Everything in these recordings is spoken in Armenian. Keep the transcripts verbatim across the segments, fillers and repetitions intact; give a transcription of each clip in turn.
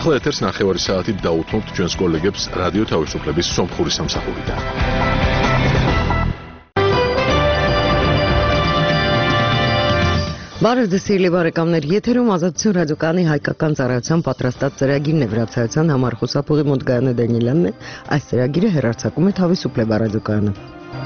ახლა ეთერს ნახევარი საათით დაუთმობთ ჩვენს კოლეგებს რადიო თავისუფლების სომხური სამსახურიდან. Բարև սիրելի բարեկամներ, եթերում Ազատություն ռադիոկայանի հայկական ծառայության պատրաստած ծրագիրն է, վրացայության համար խուսափողի մոտ Գայանե Դանիելյանն է, այս ծրագիրը հեռարձակում է Თავისუფლება ռադիոկայանը։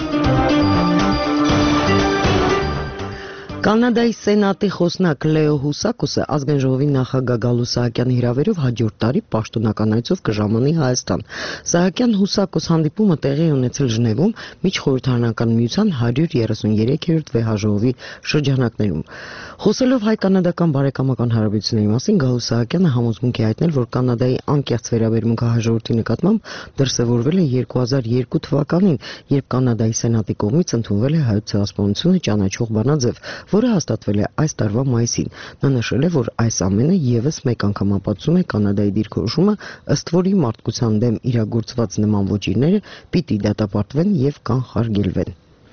Կանադայի սենատի խոսնակ Լեո Հուսակոսը ազգային ժողովի նախագահ Գալու Սահակյանի հրավերով հաջորդ տարի պաշտոնական այցով կժամանի Հայաստան։ Սահակյան-Հուսակոս հանդիպումը տեղի ունեցել Ժնևում միջխորհրդարանական միության հարյուր երեսուններեքերորդ վեհաժողովի շրջանակներում։ Խոսելով հայ-կանադական բարեկամական հարաբերությունների մասին, Գալու Սահակյանը համոզմունք է հայտնել, որ Կանադայի անկեղծ վերաբերմունքը հաջորդի նկատմամբ դրսևորվել է երկու հազար երկու թվականին, երբ Կանադայի սենատի կողմից ընդունվել է հայոց ցեղասպանությունը ճանաչող բանաձև, որը հաստատվել է այս տարվա մայիսին։ Նա նշել է, որ այս ամենը եւս մեկ անգամ ապացուցում է Կանադայի դիրքորոշումը, ըստ որի մարդկության դեմ իրագործված նման ոճիրները պիտի դատապարտվեն եւ կանխարգելվեն։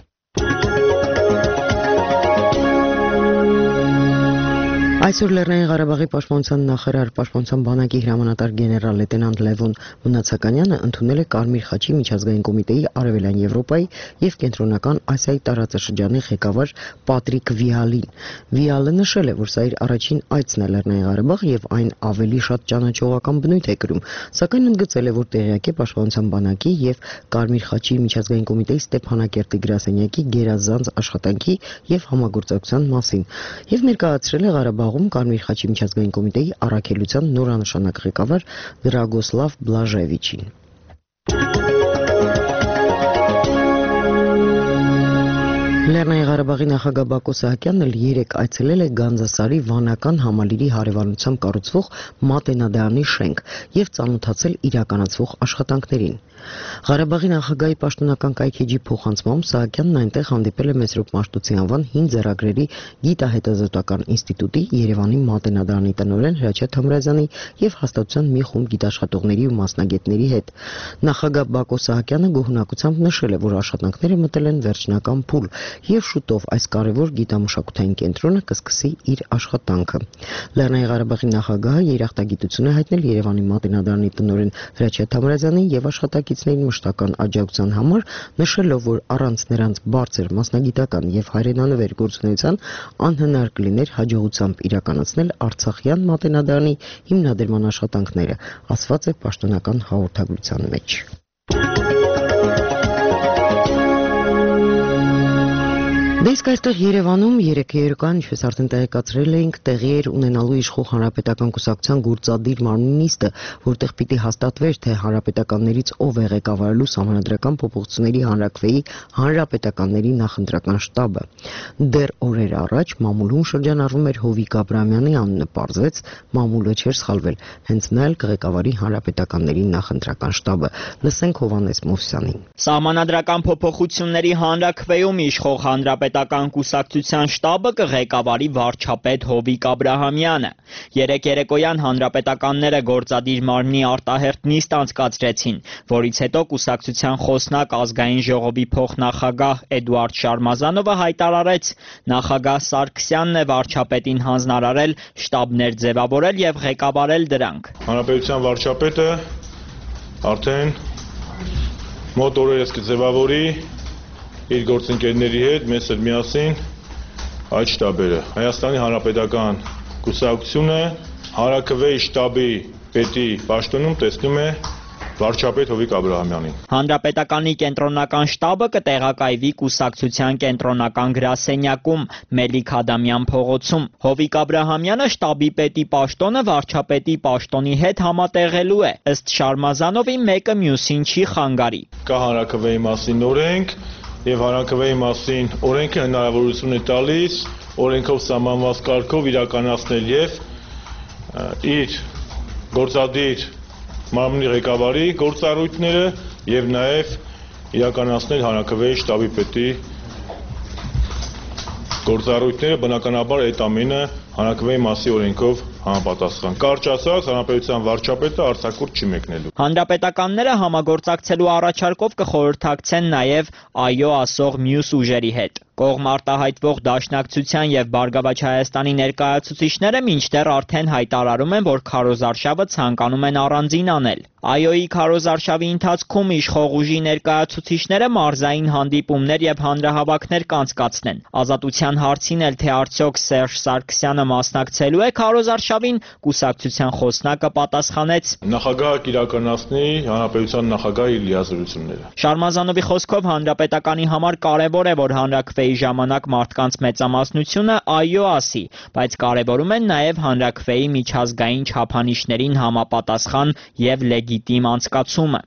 Այսօր Լեռնային Ղարաբաղի պաշտպանության նախարար պաշտպանության բանակի հրամանատար գեներալ լեյտենանտ Լևոն Մնացականյանը ընդունել է Կարմիր խաչի միջազգային կոմիտեի Արևելյան Եվրոպայի եւ Կենտրոնական Ասիայի տարածաշրջանի ղեկավար Պատրիկ Վիալին։ Վիալը նշել է, որ սա իր առաջին այցն է Լեռնային Ղարաբաղ եւ այն ավելի շատ ճանաչողական բնույթ է կրում, սակայն ընդգծել է, որ տեղյակ է պաշտպանության բանակի եւ Կարմիր խաչի միջազգային կոմիտեի Ստեփանակերտի գրասենյակի գերազանց աշխատանքի եւ համագործակցության մասին եւ ներկայացրել է Ղարաբաղ Կարմիր խաչի միջազգային կոմիտեի առաքելության նորանշանակ ղեկավար Դրագոսլավ Բլաժևիչին։ Լեռնային Ղարաբաղի նախագահ Բակո Սահակյանն երեկ այցելել է Գանձասարի վանական համալիրի հարևանությամբ կառուցվող Մատենադարանի շենք եւ ծանոթացել իրականացվող աշխատանքներին։ Ղարաբաղի նախագահի պաշտոնական կայքեջի փոխանցմամբ Սահակյանն այնտեղ հանդիպել է Մեսրոպ Մաշտոցի անվան հին ձեռագրերի գիտահետազոտական ինստիտուտի Երևանի Մատենադարանի տնօրեն Հրաչյա Թամրազյանի եւ հաստատության մի խումբ գիտաշխատողների ու մասնագետների հետ։ Նախագահ Բակո Սահակյանը գոհունակությամբ նշել է, որ աշխատանքները մտել են վերջնական փուլ եւ շուտով այս կարևոր գիտամշակութային կենտրոնը կսկսի իր աշխատանքը։ Լեռնային Ղարաբաղի նախագահը երախտագիտություն է հայտնել Երևանի Մատենադարանի տնօրեն Հրաչյա Թամրազյանին եւ աշխատակիցներին մշտական աջակցության համար, նշելով, որ առանց նրանց բարձր մասնագիտական եւ հայրենանվեր գործունեության անհնար կլիներ հաջողությամբ իրականացնել Արցախյան Մատենադարանի հիմնադրման աշխատանքները, ասված է պաշտոնական հաղորդագրության մեջ։ Դեսկ այստեղ Երևանում երեք երեկոյան, ինչպես արդեն տեղեկացրել էինք, տեղի էր ունենալու իշխող հանրապետական կուսակցության գործադիր մարմնի նիստը, որտեղ պիտի հաստատվեր, թե հանրապետականներից ով է ղեկավարելու Սահմանադրական փոփոխությունների հանրաքվեի հանրապետականների նախընտրական շտաբը։ Դեռ օրեր առաջ մամուլում շրջանառվում էր Հովիկ Աբրահամյանի անունը, պարզվեց մամուլը չէր սխալվել, հենց նա էլ կղեկավարի հանրապետականների նախընտրական շտաբը։ Լսենք Հովհաննես Մովսյանին։ Սահմանադրական փոփոխությունների հանրաքվեում իշխող հանրապետական Պետական կուսակցության շտաբը կղեկավարի վարչապետ Հովիկ Աբրահամյանը։ Երեք երեկոյան հանրապետականները գործադիր մարմնի արտահերթ նիստ անցկացրեցին, որից հետո կուսակցության խոսնակ ազգային ժողովի փոխնախագահ Էդուարդ Շարմազանովը հայտարարեց, նախագահ Սարգսյանն է վարչապետին հանձնարարել շտաբներ ձևավորել եւ ղեկավարել դրանք։ Հանրապետության վարչապետը արդեն մոտ օրերս կձևավորի իր գործընկերների հետ մեզ էլ միասին այդ շտաբերը։ Հայաստանի Հանրապետական կուսակցությունը հանրաքվեի շտաբի պետի պաշտոնում տեսնում է վարչապետ Հովիկ Աբրահամյանին։ Հանրապետականի կենտրոնական շտաբը կտեղակայվի կուսակցության կենտրոնական գրասենյակում Մելիք Ադամյան փողոցում։ Հովիկ Աբրահամյանը շտաբի պետի պաշտոնը վարչապետի պաշտոնի հետ համատեղելու է, ըստ Շարմազանովի մեկը մյուսին չի խանգարի։ Կա հանրաքվեի մասին օրենք եւ հանրաքվեի մասին օրենքը հնարավորություն է տալիս օրենքով սահմանված կարգով իրականացնել եւ իր գործադիր մարմնի ղեկավարի գործառույթները եւ նաեւ իրականացնել հանրաքվեի շտաբի պետի գործառույթները, բնականաբար այդ ամենը հանրաքվեի մասի օրենքով համապատասխան։ Կարճ ասած, հանրապետության վարչապետը արձակուրդ չի մեկնելու։ Հանրապետականները համագործակցելու առաջարկով կխորհրդակցեն նաև այո ասող մյուս ուժերի հետ։ Կողմ արտահայտվող Դաշնակցության եւ Բարգավաճ Հայաստանի ներկայացուցիչները մինչդեռ արդեն հայտարարում են, որ քարոզարշավը ցանկանում են առանձին անել։ ԱՅՈ-ի քարոզարշավի ընթացքում իշխող ուժի ներկայացուցիչները մարզային հանդիպումներ եւ հանրահավաքներ կանցկացնեն։ Ազատության հարցին էլ թե արդյոք Սերժ Սարգսյանը մասնակցելու է քարոզարշավին, կուսակցության խոսնակը պատասխանեց. Նախագահը կիրականացնի հանրապետության նախագահի լիազորությունները։ Շարմազանովի խոսքով հանրապետականի համար կարևոր է, որ հանրաքվեի ժամանակ մարդկանց մեծամասնությունը այո ասի, բայց կարևորում են նաև հանրաքվեի միջազգային չափանիշներին համապատասխան եւ լեգիտիմ անցկացումը։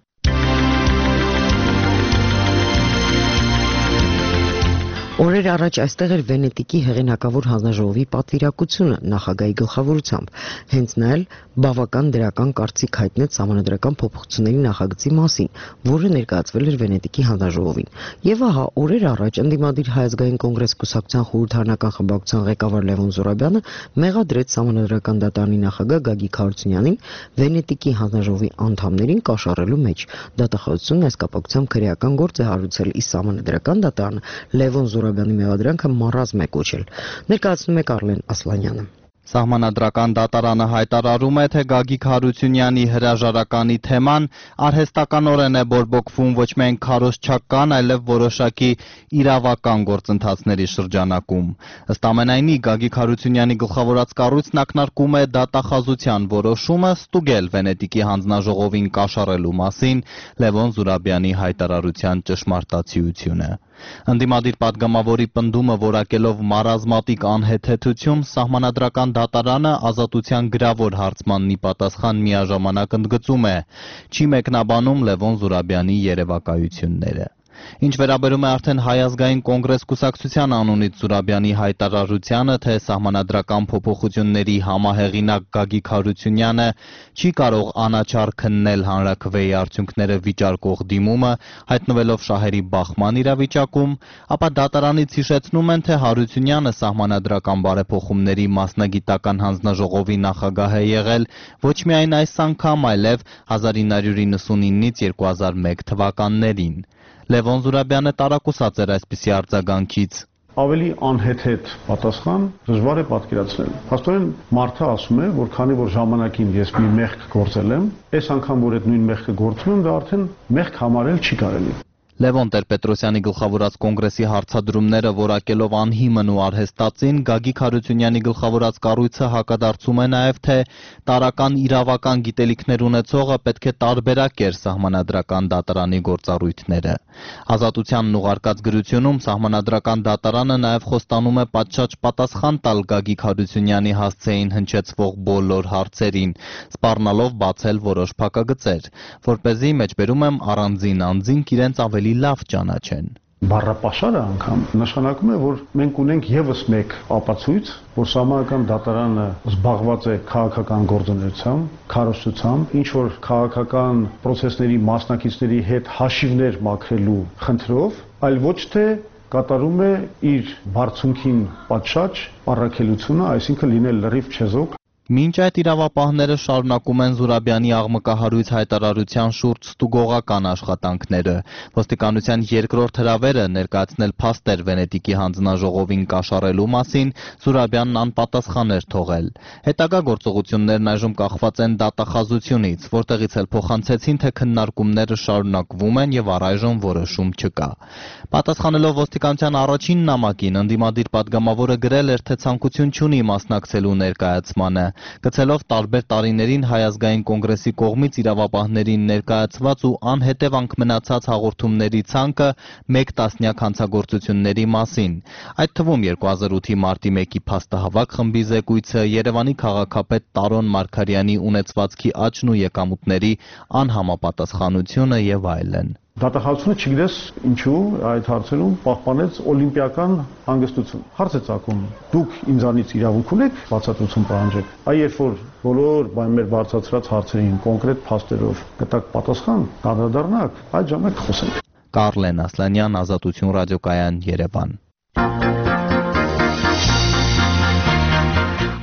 Օրեր առաջ այստեղ էր Վենետիկի հեղինակավոր հանձնաժողովի պատվիրակությունը նախագահի գլխավորությամբ։ Հենց նա էլ բավական դրական կարծիք հայտնեց սահմանադրական փոփոխությունների նախագծի մասին, որը ներկայացվել էր Վենետիկի հանձնաժողովին։ Եվ ահա օրեր առաջ ընդդիմադիր Հայ ազգային կոնգրես կուսակցության խորհրդարանական խմբակցության ղեկավար Լևոն Զուրաբյանը մեղադրեց սահմանադրական դատարանի նախագահ Գագիկ Հարությունյանին Վենետիկի հանձնաժողովի անդամներին կաշառելու մեջ։ Դատախազությունն այս կապակցությամբ քրեական գործ է հարուցել, իսկ սահմանադրական դատարանը Լևոն Զուրաբյանի մեղադրանքը մառազմ է կոչել։ Ներկայացնում է Կարլեն Ասլանյանը։ Սահմանադրական դատարանը հայտարարում է, թե Գագիկ Հարությունյանի հրաժարականի թեման արհեստականորեն է բորբոքվում ոչ միայն քարոզչական, այլև որոշակի իրավական գործընթացների շրջանակում։ Ըստ ամենայնի, Գագիկ Հարությունյանի գլխավորած կառույցն ակնարկում է դատախազության որոշումը ստուգել Վենետիկի հանձնաժողովին կաշառելու մասին Լևոն Զուրաբյանի հայտարարության ճշմարտացիությունը։ Ընդդիմադիր պատգամավորի պնդումը որակելով մարազմատիկ անհեթեթություն, սահմանադրական դատարանը ազատության գրավոր հարցմաննի պատասխան միաժամանակ ընդգծում է, չի մեկնաբանում Լևոն Զուրաբյանի երևակայությունները։ Ինչ վերաբերում է արդեն Հայ ազգային կոնգրես կուսակցության անունից Զուրաբյանի հայտարարությանը, թե սահմանադրական փոփոխությունների համահեղինակ Գագիկ Հարությունյանը չի կարող անաչառ քննել հանրաքվեի արդյունքները վիճարկող դիմումը, հայտնվելով շահերի բախման իրավիճակում, ապա դատարանից հիշեցնում են, թե Հարությունյանը սահմանադրական բարեփոխումների մասնագիտական հանձնաժողովի նախագահ է եղել ոչ միայն այս անգամ, այլև հազար ինը հարյուր իննսունինից երկու հազար մեկ թվականներին։ Լևոն Զուրաբյանը տարակուսած էր այսպիսի արձագանքից։ Ավելի անհեթեթ պատասխան դժվար է պատկերացնել։ Փաստորեն մարդը ասում է, որ քանի որ ժամանակին ես մի մեղք գործել եմ, այս անգամ որ այդ նույն մեղքը գործում եմ, դա արդեն մեղք համարել չի կարելի։ Լևոն Տեր-Պետրոսյանի գլխավորած կոնգրեսի հարցադրումները որակելով անհիմն ու արհեստածին, Գագիկ Հարությունյանի գլխավորած կառույցը հակադարձում է նաև, թե տարական իրավական գիտելիքներ ունեցողը պետք է տարբերակեր սահմանադրական դատարանի գործառույթները։ Ազատությանն ուղարկած գրությունում սահմանադրական դատարանը նաև խոստանում է պատշաճ պատասխան տալ Գագիկ Հարությունյանի հասցեին հնչեցվող բոլոր հարցերին, սպառնալով բացել որոշ փակագծեր, որպեսզի մեջբերում եմ առանձին անձինք իրենց ավելի լավ ճանաչեն։ Բառապաշարը անգամ նշանակում է, որ մենք ունենք եւս մեկ ապացույց, որ սահմանադրական դատարանը զբաղված է քաղաքական գործունեությամբ, քարոզչությամբ, ինչ որ քաղաքական process-ների մասնակիցների հետ հաշիվներ մաքրելու խնդրով, այլ ոչ թե կատարում է իր բարձունքին պատշաճ առաքելությունը, այսինքն լինել լրիվ չեզոք։ Մինչ այդ իրավապահները շարունակում են Զուրաբյանի աղմկահարույց հայտարարության շուրջ ստուգողական աշխատանքները։ Ոստիկանության երկրորդ հրավերը ներկայացնել փաստեր Վենետիկի հանձնաժողովին կաշառելու մասին Զուրաբյանն անպատասխան էր թողել։ Հետագա գործողություններն այժմ կախված են դատախազությունից, որտեղից էլ փոխանցեցին, թե քննարկումները շարունակվում են եւ առայժմ որոշում չկա։ Պատասխանելով ոստիկանության առաջին նամակին, ընդդիմադիր պատգամավորը գրել էր, թե ցանկություն չունի մասնակցելու ներկայացմանը, գցելով տարբեր տարիներին Հայ ազգային կոնգրեսի կողմից իրավապահներին ներկայացված ու անհետևանք մնացած հաղորդումների ցանկը մեկ տասնյակ հանցագործությունների մասին, այդ թվում երկու հազար ութի մարտի մեկի փաստահավաք խմբի զեկույցը, Երևանի քաղաքապետ Տարոն Մարգարյանի ունեցվածքի աճն ու եկամուտների անհամապատասխանությունը եւ այլն։ Դատախազությունը չգիտես ինչու այդ հարցերում պահպանեց օլիմպիական հանգստություն։ Հարց է ծագում. դուք ինձանից իրավունք ունեք բացատրություն պահանջեք։ Այ երբ որ բոլոր մեր բարձրացրած հարցերին կոնկրետ փաստերով կտակ պատասխան, կանդրադառնաք, այդ ժամանակ խոսենք։ Կարլեն Ասլանյան, Ազատություն ռադիոկայան, Երևան։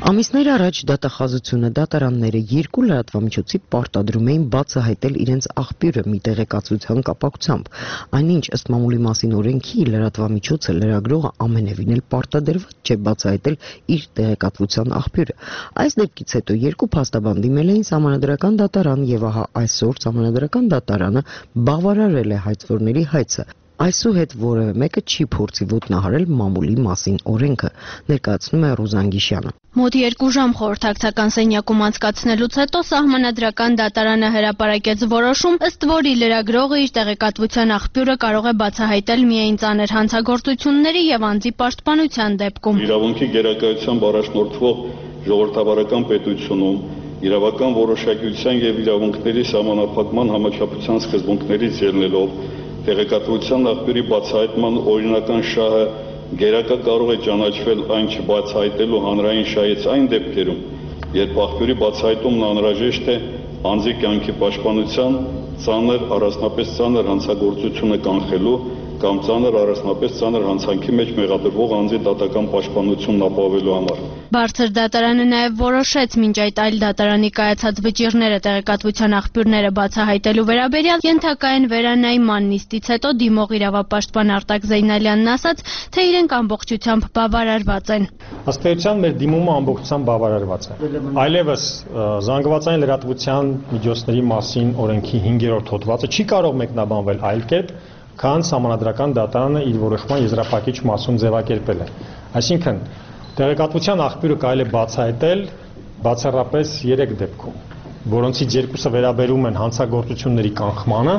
Ամիսներ առաջ դատախազությունը դատարանները երկու լրատվամիջոցի պարտադրում էին բացահայտել իրենց աղբյուրը մի տեղեկատվության կապակցությամբ, այնինչ ըստ մամուլի մասին օրենքի լրատվամիջոցը լրագրողը ամենևին էլ պարտադրված չէ բացահայտել իր տեղեկատվության աղբյուրը։ Այս դեպքից հետո երկու փաստաբան դիմել էին Սահմանադրական դատարան եւ ահա այսօր Սահմանադրական դատարանը բավարարել է հայցվորների հայցը։ Այսուհետ որևէ մեկը չի փորձի ոտնահարել մամուլի մասին օրենքը, ներկայացնում է Ռուզան Գիշյանը։ Մոտ երկու ժամ խորհրդակցական սենյակում անցկացնելուց հետո Սահմանադրական դատարանը հրապարակեց որոշում, ըստ որի լրագրողը իր տեղեկատվության աղբյուրը կարող է բացահայտել միայն ծանր հանցագործությունների եւ անձի պաշտպանության դեպքում։ Իրավունքի գերակայությամբ առաջնորդվող ժողովրդավարական պետությունում իրավական որոշակիության եւ իրավունքների սահմանափակման համաչափության սկզբունքներից ելնելով տեղեկատվության աղբյուրի բացահայտման օրինական շահը գերակա կարող է ճանաչվել այն չբացահայտելու հանրային շահից այն դեպքերում, երբ աղբյուրի բացահայտումն անհրաժեշտ է անձի կյանքի պաշտպանության, ծանր, առանձնապես ծանր հանցագործությունը կանխելու կամ ծանր առանձնապես ծանր հանցանքի մեջ մեղադրվող անձի դատական պաշտպանությունն ապահովելու համար։ Բարձր դատարանը նաև որոշեց մինչ այդ այլ դատարանի կայացած վճիռները տեղեկատվության աղբյուրները բացահայտելու վերաբերյալ ենթակային վերանայման նիստից հետո դիմող իրավապաշտպան Արտակ Զեյնալյանն ասաց, թե իրենք ամբողջությամբ բավարարված են։ Ըստ էության մեր դիմումը ամբողջությամբ բավարարված է։ Այլևս զանգվածային լրատվության միջոցների մասին օրենքի հինգերորդ հոդվածը չի կարող մեկնաբանվել այլ կերպ, քան Սահմանադրական դատարանը իր որոշման եզրափակիչ մասում ձևակերպել է։ Այսինքն, տեղեկատվության աղբյուրը կարելի է բացահայտել բացառապես երեք դեպքում, որոնցից երկուսը վերաբերում են հանցագործությունների կանխմանը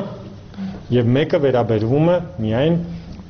եւ մեկը վերաբերվում է միայն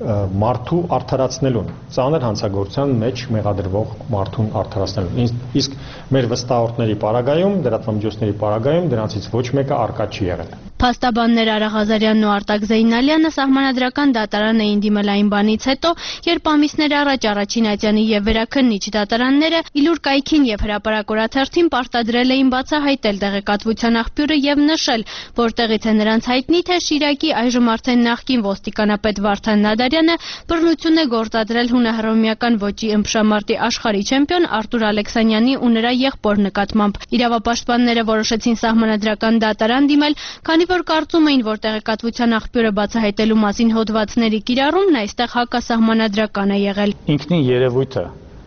մարդու արդարացնելուն, ծանր հանցագործության մեջ մեղադրվող մարդուն արդարացնելուն։ Իսկ մեր վստահորդների պարագայում, լրատվամիջոցների պարագայում դրանցից ոչ մեկը առկա չի եղել։ Փաստաբաններ Արա Ղազարյանն ու Արտակ Զեյնալյանը Սահմանադրական դատարան էին դիմել այն բանից հետո, երբ ամիսներ առաջ Առաջին Ատյանի եւ Վերաքննիչ դատարանները Իլուր կայքին եւ հրապարակորաթերթին պարտադրել էին բացահայտել տեղեկատվության աղբյուրը եւ նշել, որտեղից է նրանց հայտնի, թե Շիրակի այժմ արդեն նախկին ոստիկանապետ Վարդան Նադարյանը բռնություն է գործադրել հունահռոմեական ոճի ըմբշամարտի աշխարհի չեմպիոն Արտուր Ալեքսանյանի ու նրա եղբոր նկատմամբ։ Իրավապաշտպանները որոշեցին Սահմանադրական դատարան դիմել, քանի որ կարծում էին, որ տեղեկատվության աղբյուրը բացահայտելու մասին հոդվածների կիրառումն այստեղ հակասահմանադրական է եղել։ Ինքնին երևույթը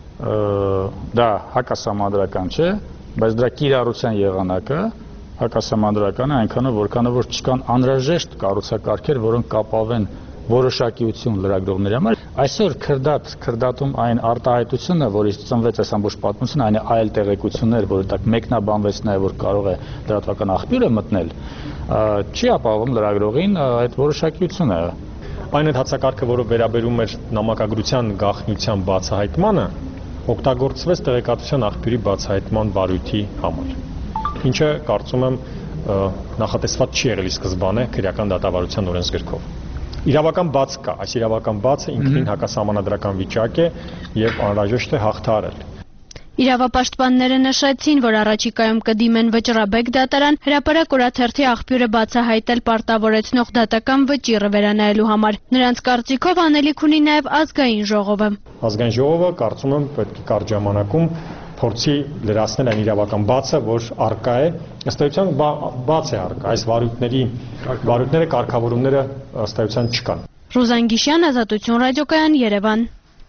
դա հակասահմանադրական չէ, բայց դրա կիրառության եղանակը հակասահմանադրական է այնքանով, որքանով որ չկան անհրաժեշտ կառուցակարգեր, որոնք կապավեն որոշակիություն լրագրողների համար։ Այսօր քրդատ, քրդատում այն արտահայտությունը, որից ծնվեց այս ամբողջ պատմությունը, այն այլ տեղեկություններ, որը դա մեկնաբանվեց նաև, որ կարող է լրատվական աղբյուրը մտնել, չի ապահովում լրագրողին այդ որոշակիությունը։ Այն ընդհանցակարգը, որը վերաբերում էր նամակագրության գաղտնիության բացահայտմանը, օգտագործվեց տեղեկատվության աղբյուրի բացահայտման վարույթի համար, ինչը կարծում եմ նախատեսված չի եղել ի սկզբանե քրեական դատավարության օրենսգրքով։ Իրավական բաց կա, այս իրավական բացը ինքնին հակասահմանադրական վիճակ է եւ անհրաժեշտ է հաղթահարել։ Իրավապաշտպանները նշեցին, որ առաջիկայում կդիմեն Վճռաբեկ դատարան հրապարակորաթերթի աղբյուրը բացահայտել պարտավորեցնող դատական վճիռը վերանայելու համար։ Նրանց կարծիքով անելիք ունի նաև ազգային ժողովը։ Ազգային ժողովը կարծում եմ պետք է կարճ ժամանակում փորձի լրացնել այն իրավական բացը, որ արկա է, ըստ էության բաց է արկա, այս վարույթների վարույթները կարգավորումները ըստ էության չկան։ Ռուզան Գիշյան, Ազատություն ռադիոկայան, Երևան։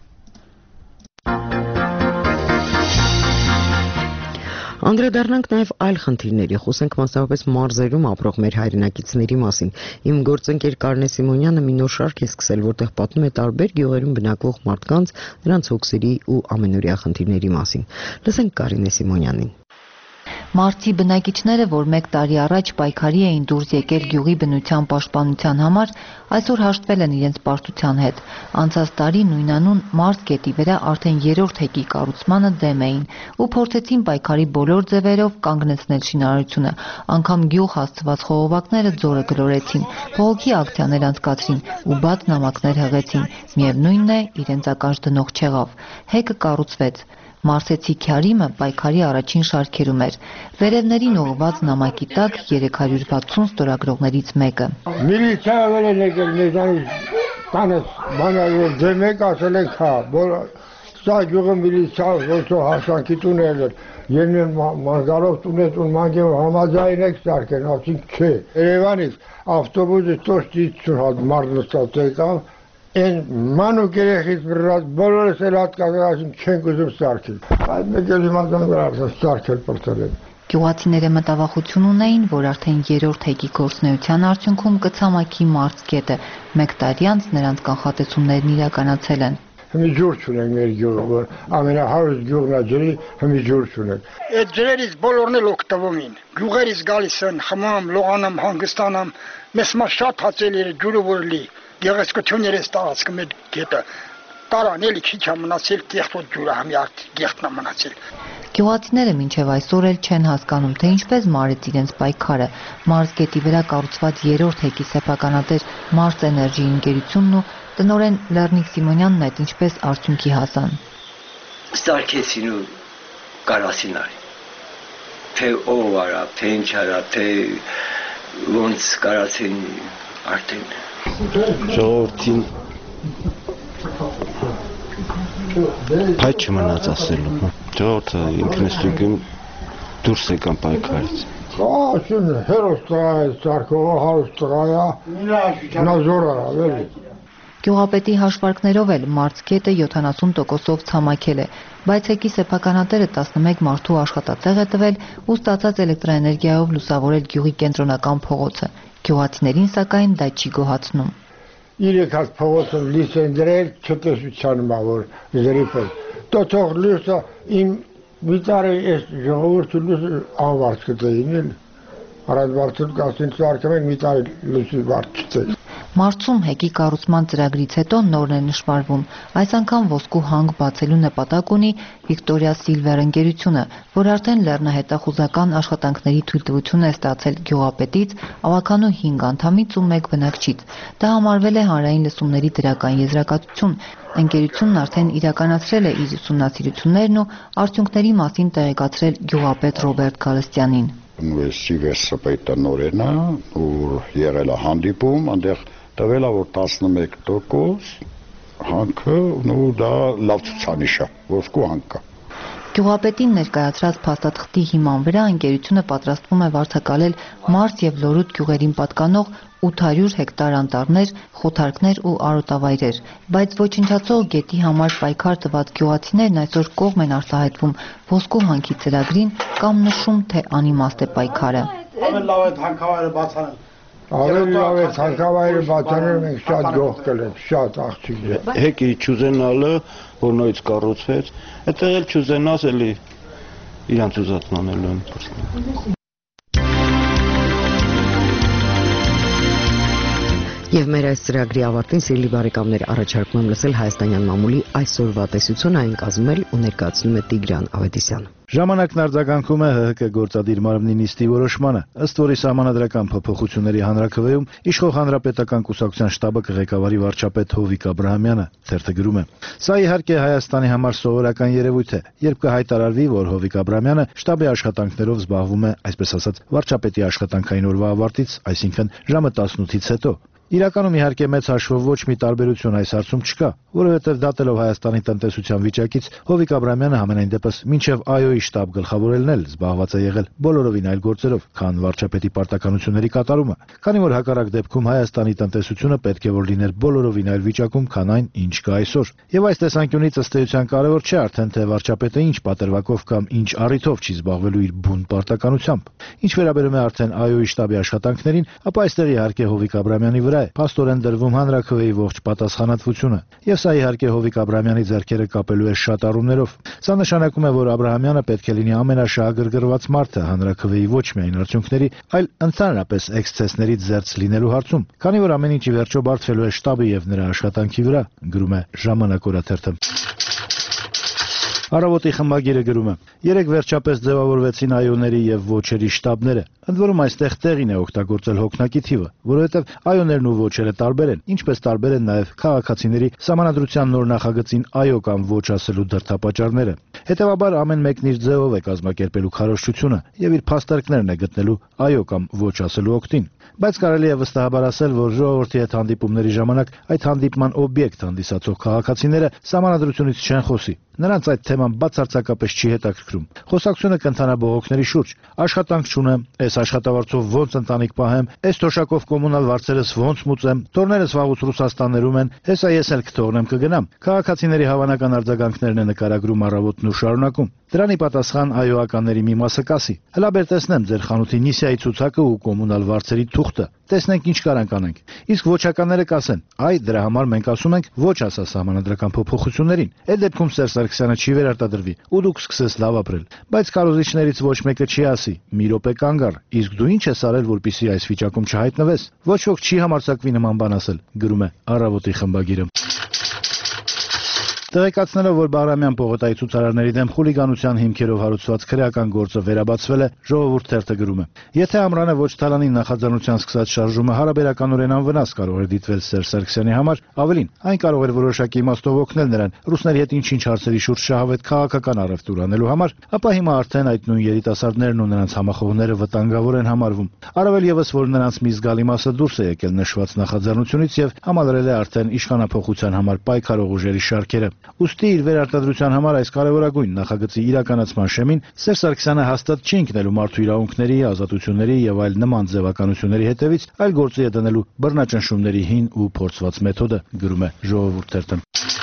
Անդրադառնանք նաև այլ խնդիրների, խոսենք մասնավորապես մարզերում ապրող մեր հայրենակիցների մասին։ Իմ գործընկեր Կարինե Սիմոնյանը մի նոր շարք է սկսել, որտեղ պատմում է տարբեր գյուղերում բնակվող մարդկանց, նրանց հոգսերի ու ամենօրյա խնդիրների մասին։ Լսենք Կարինե Սիմոնյանին։ Մարզի բնակիչները, որ մեկ տարի առաջ պայքարի էին դուրս եկել գյուղի բնության պաշտպանության համար, այսօր հաշտվել են իրենց պարտության հետ։ Անցած տարի նույնանուն մարզ գետի վրա արդեն երրորդ հեկի կառուցմանը դեմ էին ու փորձեցին պայքարի բոլոր ձևերով կանգնեցնել շինարարությունը։ Անգամ գյուղ հասցված խողովակները ձորը գլորեցին, բողոքի ակցիաներ անցկացրին ու բաց նամակներ հղեցին։ Միևնույնն է, իրենց ականջ դնող չեղավ։ Հեկը կառուցվեց։ Մարսեցի Քյարիմը պայքարի առաջին շարքերում էր։ Վերևներին ուղղված նամակի տակ երեք հարյուր վաթսուն ստորագրողներից մեկը։ Միլիցիայով են եկել մեզանից տանես բանալ, որ դեմ եք ասել ենք հա, Սա գյուղը միլիցիա ոնցո հասանքի տունել էր։ Ելնեն մանգալով տունեց ու մանգեմ համաձայն եք սարքեն, ասինք չէ։ Երևանից ավտոբուսը տոշտից հատ մարդ եկավ, այն մանուկ երեխից բռած բոլորս էլ հատկացել, ասինք չենք ուզում սարքել։ Այդ մեկ էլ իմացան որ սարքել պրծել են։ Գյուղացիները մտավախություն ունեին, որ արդեն երրորդ հեգի գործունեության արդյունքում կցամաքի մարզկետը, մեկ տարի անց նրանց կանխատեսումներն իրականացել են։ Հիմի ջուր չունենք մեր գյուղը, որ ամենահարուստ գյուղն է ջրի, հիմի ջուր չունենք։ Այդ ջրերից բոլորն էլ օգտվում են։ Գյուղերից գալիս են, խմամ, լողանամ, հանգստանամ, մեզ մա շատ հացել էր ջուրը որ լի։ Գեղեցկություններ է տարածքը մեր գետը։ Տարան էլի քիչ է մնացել, կեղտոտ ջուրը համի արդ գեղտն է մնացել։ Գյուղացիները մինչև այսօր էլ չեն հասկանում, թե ինչպես մարեց իրենց պայքարը։ Մարզգետի վրա կառուցված երրորդ հեգի սեփականատեր Մարս էներգի ընկերությունն ու տնօրեն Լեռնիկ Սիմոնյանն այդ ինչպես արդյունքի հասան։ Ստարկեցին ու կարասին արի։ Թե ով արա, թե ինչ արա, թե ոնց կարացին արդեն։ Ժողովրդին Հայ չմնաց ասելու։ Ժողովուրդը ինքնստույգում դուրս եկան պայքարից։ Ասում հերոստրայ, սարքողը հարուստրայա, նազոր արավելի։ Գյուղապետի հաշվարկներով էլ մարզկետը յոթանասուն տոկոսով ցամաքել է, բայց հեկի սեփականատերը տասնմեկ մարդու աշխատատեղ է տվել ու ստացած էլեկտրաէներգիայով լուսավորել գյուղի կենտրոնական փողոցը։ Գյուղացիներին սակայն դա չի գոհացնում։ Իրեք հատ փողոցը լույս են դրել չտեսության մավոր զրիփը։ Տոթող լույսը իմ վիտարը այս ժողովուրդը լույսը անվարձ կտեին էլ։ Արած վարձում կասին սարքում են վիտարը լույսի վարձ չտե։ Մարզում հեկի կառուցման ծրագրից հետո նորն է նշмарվում։ Այս անգամ ոսկու հանգ բացելու նպատակ ունի Վիկտորիա Սիլվեր ընկերությունը, որ արդեն լեռնահետախուզական աշխատանքների թույլտվություն է ստացել գյուղապետից, ավականու հինգ անդամից ու մեկ բնակչից։ Դա համարվել է հանրային լսումների դրական եզրակացություն։ Ընկերությունն արդեն իրականացրել է իր ուսումնասիրություններն ու արդյունքների մասին տեղեկացրել գյուղապետ Ռոբերտ Գալստյանին։ Սիվեսը պետանորենը ու եղել է հանդիպում, այնտեղ տվել է որ տասնմեկ տոկոս հանքը ու դա լավ ցուցանիշ է, ոսկու հանք է։ Գյուղապետին ներկայացրած փաստաթղթի հիման վրա ընկերությունը պատրաստվում է վարձակալել Մարս եւ Լորուտ գյուղերին պատկանող ութ հարյուր հեկտար անտառներ, խոթարքներ ու արոտավայրեր, բայց ոչնչացող գետի համար պայքար տված գյուղացիներն այսօր կողմ են արտահայտվում ոսկու հանքի ծրագրին կամ նշում, թե անիմաստ է պայքարը։ Ամեն լավ է հանքավայրը բացանել։ Ավելի լավ է հանքավայրը բացանել, մենք շատ գող կլենք, շատ աղջիկ է։ Հեկի չուզենալը, որ նույնից կառուցվեց, այդտեղ էլ չուզենաս էլի իրանց ուզածն անելու են։ Եվ մեր այս ծրագրի ավարտին սիրելի բարեկամներ առաջարկում եմ լսել հայաստանյան մամուլի այսօրվա տեսությունը, այն կազմել ու ներկայացնում է Տիգրան Ավետիսյանը։ Ժամանակն արձագանքում է ՀՀԿ գործադիր մարմնի նիստի որոշմանը, ըստ որի սահմանադրական փոփոխությունների հանրաքվեում իշխող հանրապետական կուսակցության շտաբը կղեկավարի վարչապետ Հովիկ Աբրահամյանը, թերթը գրում է. Սա իհարկե Հայաստանի համար սովորական երևույթ է, երբ կհայտարարվի, որ Հովիկ Աբրահամյանը շտաբի աշխատանքներով զբաղվում է, այսպես ասած, վարչապետի աշխատանքային օրվա ավարտից, այսինքն ժամը տասնութից հետո։ Իրականում իհարկե մեծ հաշվով ոչ մի տարբերություն այս հարցում չկա, որովհետև դատելով Հայաստանի տնտեսության վիճակից Հովիկ Աբրահամյանը համենայն դեպս մինչև ԱՅՈ-ի շտաբ գլխավորելն էլ զբաղված է եղել բոլորովին այլ գործերով, քան վարչապետի պարտականությունների կատարումը, քանի որ հակառակ դեպքում Հայաստանի տնտեսությունը պետք է որ լիներ բոլորովին այլ վիճակում, քան այն, ինչ կա այսօր։ Եվ այս տեսանկյունից ըստ էության կարևոր չէ արդեն թե վարչապետը ինչ պատրվակով կամ ինչ առիթով չի զբաղվելու իր բուն պարտականությամբ։ Ինչ վերաբերում է արդեն ԱՅՈ-ի շտաբի աշխատանքներին, ապա այստեղ իհարկե Հովիկ Աբրահամյանի վրա է փաստորեն դրվում հանրաքվեի ողջ պատասխանատվությունը, եւ սա իհարկե Հովիկ Աբրահամյանի ձեռքերը կապելու է շատ առումներով։ Սա նշանակում է, որ Աբրահամյանը պետք է լինի ամենաշահագրգռված մարդը հանրաքվեի ոչ միայն արդյունքների, այլ ընդհանրապես էքսցեսներից զերծ լինելու հարցում, քանի որ ամեն ինչ ի վերջո բարդվելու է շտաբի եւ նրա աշխատանքի վրա, գրում է Ժամանակ օրաթերթը։ Առավոտի խմբագիրը գրում է. Երեք վերջապես ձևավորվեցին ԱՅՈ-ների եւ ոչերի շտաբները։ Ընդ որում այստեղ տեղին է օգտագործել հոգնակի թիվը, որովհետեւ ԱՅՈ-ներն ու ոչերը տարբեր են, ինչպես տարբեր են նաեւ քաղաքացիների սահմանադրության նոր նախագծին ԱՅՈ կամ ոչ ասելու դրդապատճառները։ Հետևաբար ամեն մեկն իր ձևով է կազմակերպելու քարոզչությունը եւ իր փաստարկներն է գտնելու այո կամ ոչ ասելու օգտին։ Բայց կարելի է վստահաբար ասել, որ ժողովրդի հետ հանդիպումների ժամանակ այդ հանդիպման օբյեկտ հանդիսացող քաղաքացիները սահմանադրությունից չեն խոսի։ Նրանց այդ թեման բացարձակապես չի հետաքրքրում։ Խոսակցությունը կընթանա բողոքների շուրջ։ Աշխատանք չունեմ, այս աշխատավարձով ոնց ընտանիք պահեմ, այս թոշակով կոմունալ վարձերս ոնց մուծեմ, տորներս վաղուց Ռուսաստաններում են, հեսա ես էլ կթողնեմ կգնամ։ Քաղաքացիների հավանական արձագանքներն է նկարագրում առավոտն ու շարունակում։ Դրանի պատասխան այոականների մի մասը կասի. «Հլա բեր տեսնեմ ձեր խանութի նիսիայի ցուցակը ու կոմունալ վարձերի թուղթը, տեսնենք ինչ կարանք անենք»։ Իսկ ոչականները կասեն. «Այ դրա համար մենք ասում ենք ոչ ասա սահմանադրական փոփոխություններին»։ Այդ դեպքում Սերժ Սարգսյանը չի վերարտադրվի ու դուք սկսես լավ ապրել։ Բայց քարոզիչներից ոչ մեկը չի ասի. «Մի րոպե կանգ առ, իսկ դու ինչ ես արել, որպեսզի այս վիճակում չհայտնվես»։ Ոչ ոք չի համարձակվի նման բան ասել, գրում է Առավոտի խմբագիրը։ Տեղեկացնելով, որ Բաղրամյան պողոտայի ցուցարարների դեմ խուլիգանության հիմքերով հարուցված քրեական գործը վերաբացվել է, Ժողովուրդ թերթը գրում է. Եթե Ամրանը ոչ Թալանի նախաձեռնության սկսած շարժումը հարաբերականորեն անվնաս կարող էր դիտվել Սերժ Սարգսյանի համար, ավելին, այն կարող էր որոշակի իմաստով օգնել նրան ռուսների հետ ինչ-ինչ հարցերի շուրջ շահավետ քաղաքական առևտուր անելու համար, ապա հիմա արդեն այդ նույն երիտասարդներն ու նրանց համախոհները վտանգավոր են համարվում։ Առավել եւս, որ նրանց մի զգալի մասը դուրս է եկել նշված նախաձեռնությունից եւ համալրել է արդեն իշխանափոխության համար պայքարող ուժերի շարքերը։ Ուստի իր վերարտադրության համար այս կարևորագույն նախագծի իրականացման շեմին Սերժ Սարգսյանը հաստատ չի ընկնելու մարդու իրավունքների, ազատությունների եւ այլ նման ձևականությունների հետևից, այլ գործի է դնելու բռնաճնշումների հին ու փորձված մեթոդը, գրում է Ժողովուրդ թերթը։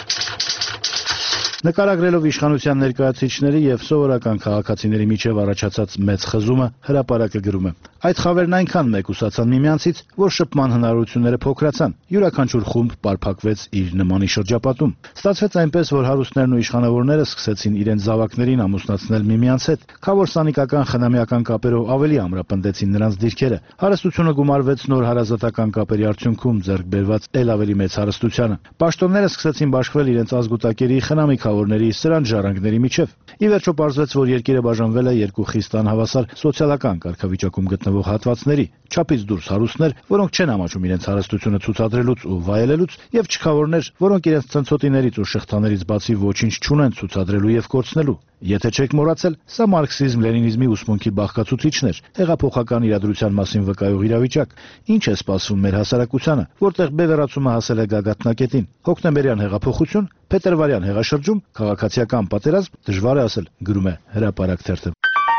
Նկարագրելով իշխանության ներկայացուցիչների եւ սովորական քաղաքացիների միջև առաջացած մեծ խզումը, հրապարակը գրում է. Այդ խավերն այնքան մեկուսացան միմյանցից, որ շփման հնարավորությունները փոքրացան։ Յուրաքանչյուր խումբ պարփակվեց իր նմանի շրջապատում։ Ստացվեց այնպես, որ հարուստներն ու իշխանավորները սկսեցին իրենց զավակներին ամուսնացնել միմյանց հետ։ Քավորսանիկական խնամիական կապերով ավելի ամրապնդեցին նրանց դիրքերը։ Հարստությունը գումարվեց նոր հարազատական կապերի արդյունքում ձեռք բերված ել ավելի մեծ հարստությանը։ Պաշտոնները սկսեցին բաշխվել իրենց ազգուտակերի խնամի քավորների սրանց ժառանգների միջև։ Ի վերջո պարզվեց, որ երկիրը բաժանվել է երկու խիստ անհավասար սոցիալական կարգավիճակում գտնվող հատվածների, չափից դուրս հարուստներ, որոնք չեն ամաչում իրենց հարստությունը ցուցադրելուց ու վայելելուց, եւ չքավորներ, որոնք իրենց ցնցոտիներից ու շղթաներից բացի ոչինչ չունեն ցուցադրելու եւ կորցնելու։ Եթե չեք մոռացել, սա մարքսիզմ-լենինիզմի ուսմունքի բաղկացուցիչն էր, հեղափոխական իրադրության մասին վկայող իրավիճակ։ Ինչ է սպասվում մեր հասարակությանը, որտեղ բևեռացումը հասել է գագաթնակետին։ Հոկտեմբերյան հեղափոխություն, փետրվարյան հեղաշրջում, քաղաքացիական պատերազմ, դժվար է ասել, գրում է Հրապարակ թերթը։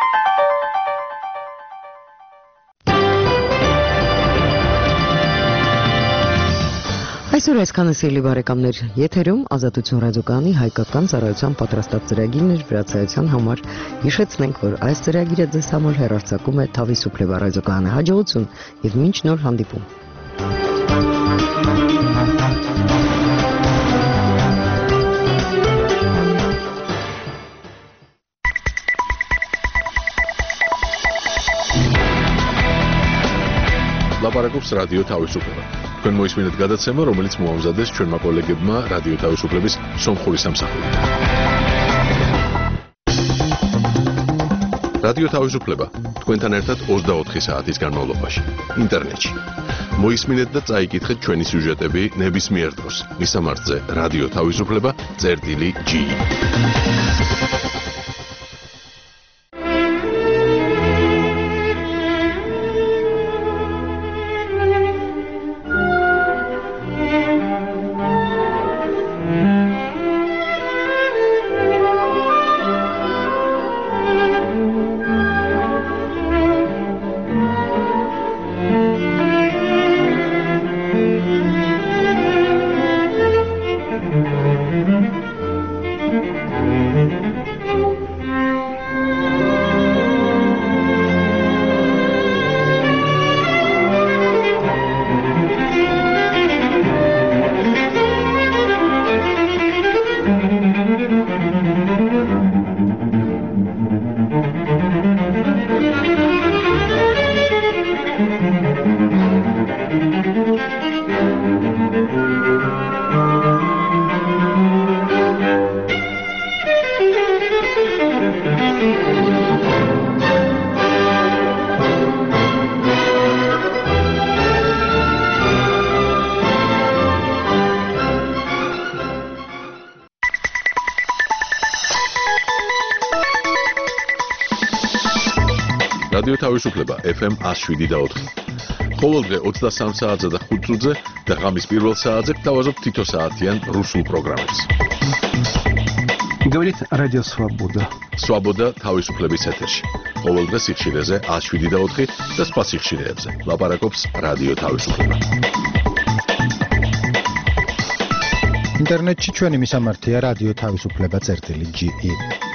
Այսօր այսքանը սիրելի բարեկամներ, եթերում Ազատություն ռադիոկայանի հայկական ծառայության պատրաստած ծրագիրն էր վրացայության համար։ Հիշեցնենք, որ այս ծրագիրը ձեզ համար հեռարձակում է Թավիսուփլեվա ռադիոկայանը։ Հաջողություն եւ մինչ նոր հանդիպում։ Լապարակობს ռադիո Թավիսուփլեվա։ Თქვენ მოისმინეთ გადაცემა, რომელიც მოამზადეს ჩვენმა კოლეგებმა რადიო თავისუფლების სომხური სამსახური. რადიო თავისუფლება თქვენთან ერთად ოცდაოთხი საათის განმავლობაში ინტერნეტში. მოისმინეთ და წაიკითხეთ ჩვენი სიუჟეტები ნებისმიერ დროს. მისამართზე რადიო თავისუფლება წერტილი G. Thank you. რადიო თავისუფლება ეფ ემ one oh seven და four. ყოველდღე ოცდასამ საათზე და ხუთ წუთზე და ღამის პირველ საათზე გთავაზობთ თითო საათიან რუსულ პროგრამებს. Говорит Радио Свобода. Свобода თავისუფლების ეთერში. ყოველდღე სიხშირეზე one oh seven და four და სხვა სიხშირეებზე. ლაპარაკობს რადიო თავისუფლება. ინტერნეტში ჩვენი მისამართია რადიო თავისუფლება წერტილი ჯი ი.